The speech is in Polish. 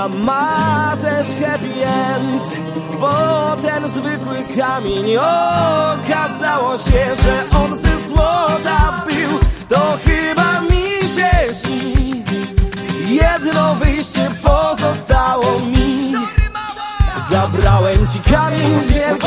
A ma też happy end, bo ten zwykły kamień okazało się, że on ze złota był. To chyba mi się śni, jedno wyjście pozostało mi. Zabrałem ci kamień z wielką